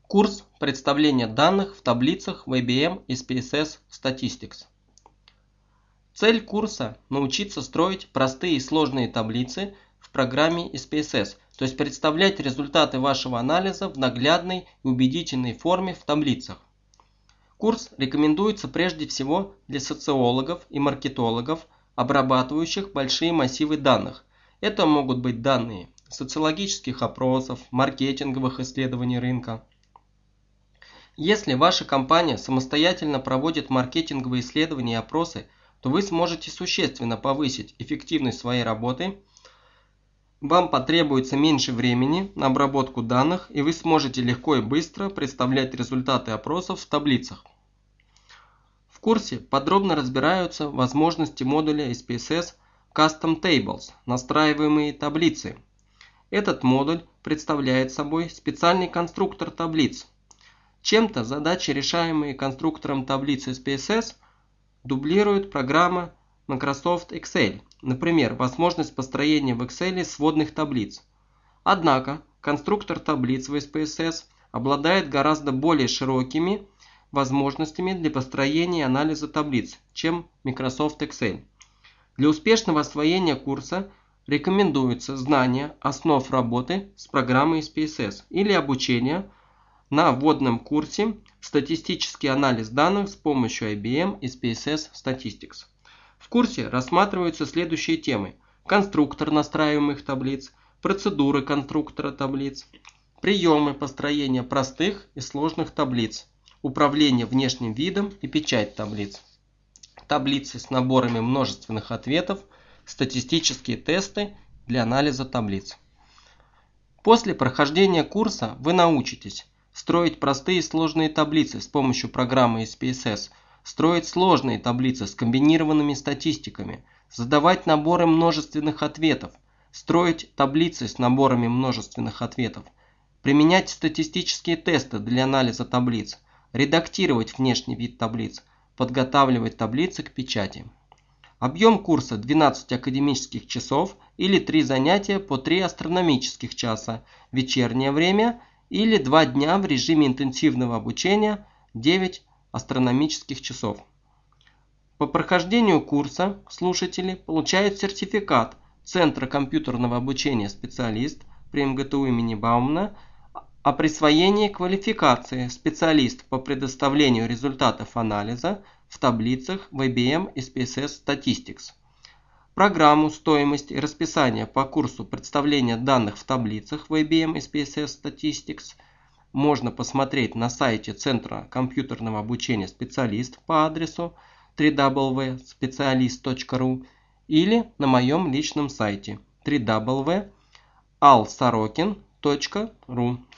Курс представления данных в таблицах в IBM SPSS Statistics. Цель курса – научиться строить простые и сложные таблицы в программе SPSS, то есть представлять результаты вашего анализа в наглядной и убедительной форме в таблицах. Курс рекомендуется прежде всего для социологов и маркетологов, обрабатывающих большие массивы данных. Это могут быть данные социологических опросов, маркетинговых исследований рынка. Если ваша компания самостоятельно проводит маркетинговые исследования и опросы, то вы сможете существенно повысить эффективность своей работы. Вам потребуется меньше времени на обработку данных, и вы сможете легко и быстро представлять результаты опросов в таблицах. В курсе подробно разбираются возможности модуля SPSS Custom Tables, настраиваемые таблицы. Этот модуль представляет собой специальный конструктор таблиц. Чем-то задачи, решаемые конструктором таблиц SPSS, дублирует программа Microsoft Excel, например, возможность построения в Excel сводных таблиц. Однако, конструктор таблиц в SPSS обладает гораздо более широкими возможностями для построения и анализа таблиц, чем Microsoft Excel. Для успешного освоения курса рекомендуется знание основ работы с программой SPSS или обучение на вводном курсе «Статистический анализ данных с помощью IBM SPSS Statistics». В курсе рассматриваются следующие темы: конструктор настраиваемых таблиц, процедуры конструктора таблиц, приемы построения простых и сложных таблиц, управление внешним видом и печать таблиц, таблицы с наборами множественных ответов, статистические тесты для анализа таблиц. После прохождения курса вы научитесь строить простые и сложные таблицы с помощью программы SPSS, строить сложные таблицы с комбинированными статистиками, задавать наборы множественных ответов, строить таблицы с наборами множественных ответов, применять статистические тесты для анализа таблиц, редактировать внешний вид таблиц, подготавливать таблицы к печати. Объем курса 12 академических часов или 3 занятия по 3 астрономических часа, вечернее время или 2 дня в режиме интенсивного обучения 9 астрономических часов. По прохождению курса слушатели получают сертификат Центра компьютерного обучения «Специалист» при МГТУ имени Баумана о присвоении квалификации «Специалист по предоставлению результатов анализа в таблицах в IBM SPSS Statistics». Программу, стоимость и расписание по курсу представления данных в таблицах в IBM SPSS Statistics можно посмотреть на сайте Центра компьютерного обучения «Специалист» по адресу www.specialist.ru или на моем личном сайте www.alsorokin.ru.